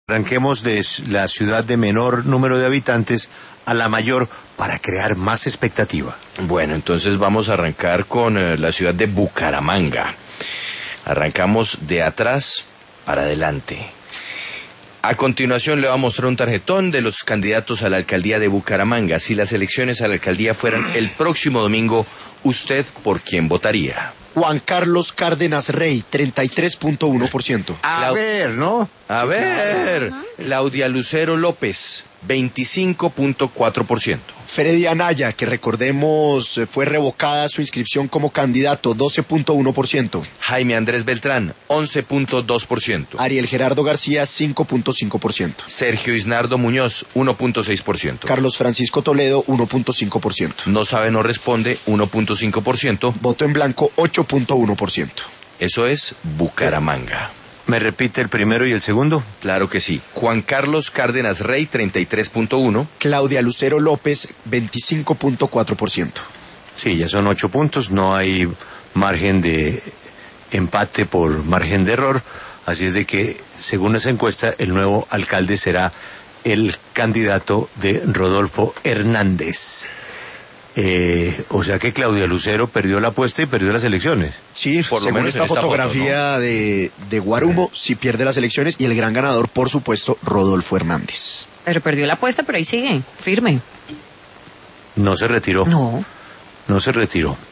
Arranquemos de la ciudad de menor número de habitantes a la mayor para crear más expectativa. Bueno, entonces vamos a arrancar con la ciudad de Bucaramanga. Arrancamos de atrás para adelante. A continuación le voy a mostrar un tarjetón de los candidatos a la alcaldía de Bucaramanga. Si las elecciones a la alcaldía fueran el próximo domingo, ¿usted por quién votaría? Juan Carlos Cárdenas Rey, 33.1%. A ver, ¿no? A ver, Claudia Lucero López, 25.4%. Freddy Anaya, que recordemos fue revocada su inscripción como candidato, 12.1%. Jaime Andrés Beltrán, 11.2%. Ariel Gerardo García, 5.5%. Sergio Isnardo Muñoz, 1.6%. Carlos Francisco Toledo, 1.5%. No sabe, no responde, 1.5%. Voto en blanco, 8.1%. Eso es Bucaramanga. ¿Me repite el primero y el segundo? Claro que sí. Juan Carlos Cárdenas Rey, 33.1%. Claudia Lucero López, 25.4%. Sí, ya son 8 puntos, no hay margen de empate por margen de error, así es de que, según esa encuesta, el nuevo alcalde será el candidato de Rodolfo Hernández. O sea que Claudia Lucero perdió la apuesta y perdió las elecciones. Sí, por lo según menos esta en esta fotografía foto, ¿no? de Guarumo, sí pierde las elecciones y el gran ganador, por supuesto, Rodolfo Hernández. Pero perdió la apuesta, pero ahí sigue, firme. No se retiró. No. No se retiró.